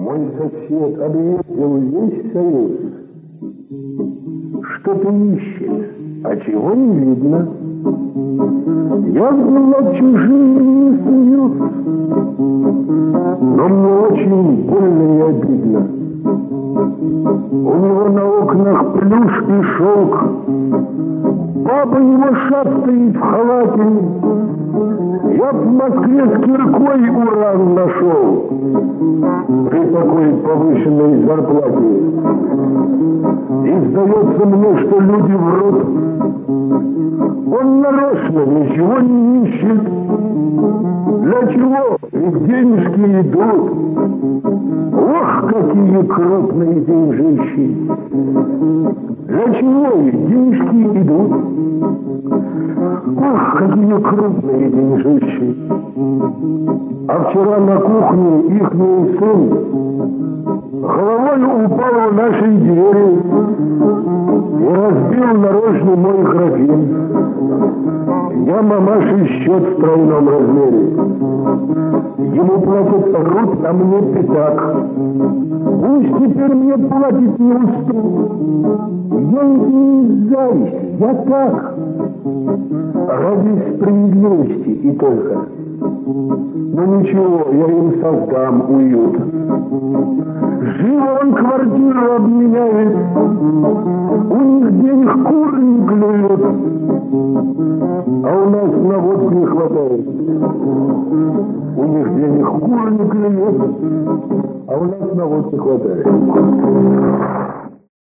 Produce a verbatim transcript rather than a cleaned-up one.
Мой сосед объездил весь Союз. Что-то ищет, а чего не видно. Я взяла чужие союз, но мне очень больно и обидно. У него на окнах плюш и шелк, баба его шастает в халате. Я в Москве с киркой уран нашел при такой повышенной зарплате. И сдается мне, что люди врут. Он нарочно ничего не ищет. Для чего? Ведь денежки идут. Ох, какие крупные деньжищи! Для чего ведь денежки идут? Ох, какие крупные деньжищи! А вчера на кухне ихний сын головой упал в нашей двери и разбил нарочно мой графин. Я мамаше счет в тройном размере. Ему платят рубль, а мне пятак. Пусть теперь мне платит не уступ. Я не из зависти, я так. Ради справедливости и только. Но ничего, я им создам уют. Живо он квартиру обменяет, у них денег кур не клюют, а у нас на водку не хватает. У них денег кур не клюют, а у нас на водку не хватает.